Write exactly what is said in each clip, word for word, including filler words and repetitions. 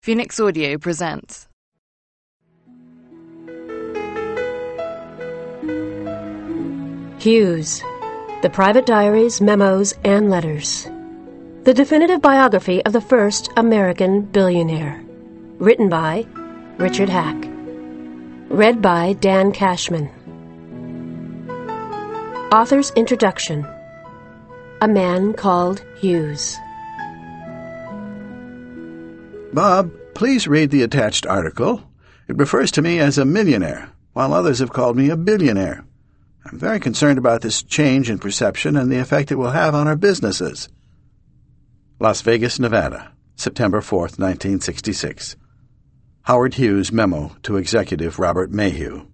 Phoenix Audio presents. Hughes, The Private Diaries, Memos, and Letters. The definitive biography of the first American billionaire. Written by Richard Hack. Read by Dan Cashman. Author's Introduction. A Man Called Hughes. Bob, please read the attached article. It refers to me as a millionaire, while others have called me a billionaire. I'm very concerned about this change in perception and the effect it will have on our businesses. Las Vegas, Nevada, September fourth, nineteen sixty-six. Howard Hughes memo to Executive Robert Mayhew.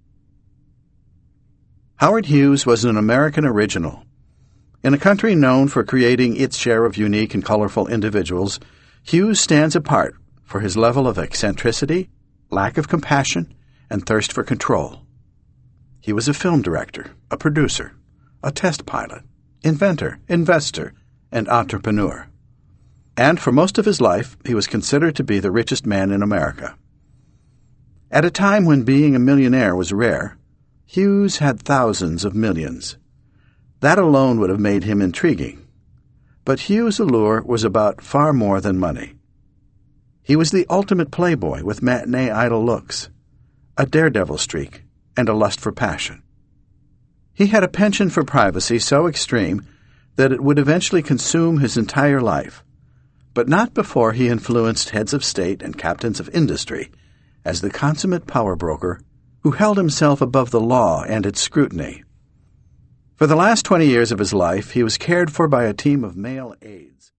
Howard Hughes was an American original. In a country known for creating its share of unique and colorful individuals, Hughes stands apart for his level of eccentricity, lack of compassion, and thirst for control. He was a film director, a producer, a test pilot, inventor, investor, and entrepreneur. And for most of his life, he was considered to be the richest man in America. At a time when being a millionaire was rare, Hughes had thousands of millions. That alone would have made him intriguing. But Hughes' allure was about far more than money. He was the ultimate playboy with matinee idol looks, a daredevil streak, and a lust for passion. He had a penchant for privacy so extreme that it would eventually consume his entire life, but not before he influenced heads of state and captains of industry as the consummate power broker who held himself above the law and its scrutiny. For the last twenty years of his life, he was cared for by a team of male aides.